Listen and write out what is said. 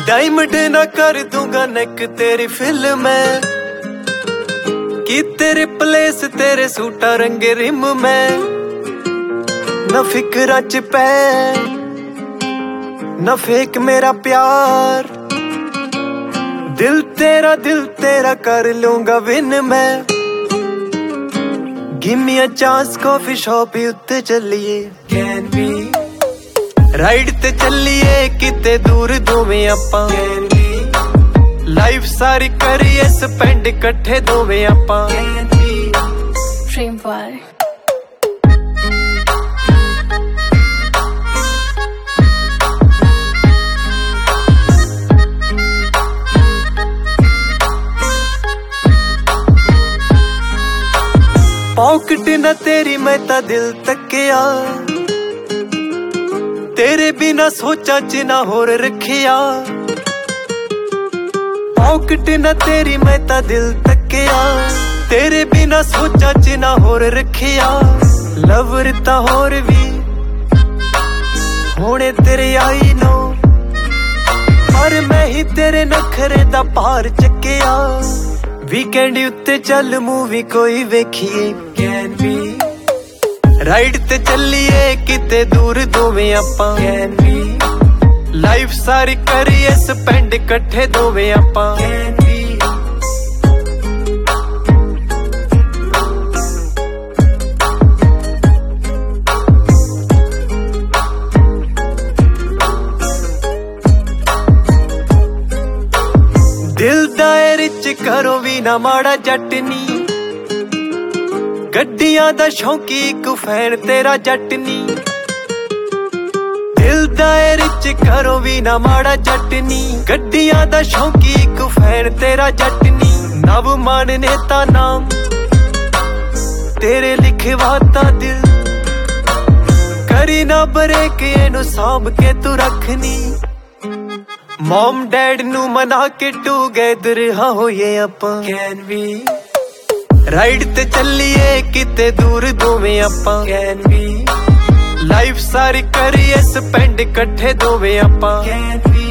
Diamond ना कर दूंगा नेक तेरी फिल्म में, कि तेरे प्लेस तेरे सूटा रंगे रिम में। न फिक्रा च पै न फेक मेरा प्यार, दिल तेरा कर लूंगा विन मैं। Give me a chance coffee shop उत्ते चलिए, कैन बी राइड ते चलिए किते दूर दोवें आपां। लाइफ सारी करिए स्पेंड इकट्ठे दोवें आपां। ड्रीम बॉय पॉकेट न तेरी मैं ता दिल तकिया, तेरे बिना सोचा च ना होर रखिया। पॉकेट न तेरी मैं ता दिल तकिया, तेरे बिना सोचा च ना होर रखिया। लवर ता होर भी होने तेरे आई नो, पर मैं ही तेरे नखरे दा पार चकिया। वीकेंड उत्ते चल मूवी कोई वेखिए, कैन बी राइड ते चलिए किते दूर दोवें आपां। कैन बी लाइफ सारी करिए स्पेंड इकट्ठे दोवें आपां। कैन बी दिल दायरे च करो भी ना माड़ा जटनी, गड्डियां दा शौकी इक फैन तेरा जटनी। दिल दायरे च करो भी ना माड़ा जटनी, गड्डियां दा शौकी इक फैन तेरा जटनी। नव मान नेता नाम तेरे लिखवाता दिल, करी ना ब्रेक एनू सांभ के तू रखनी। मॉम डैड नू मना के टूगेदर हाँ होइए आपां। कैन बी राइड ते चलिए किते दूर दोवें आपां। कैन बी लाइफ सारी करिए स्पेंड इकट्ठे दोवें आपां। Can be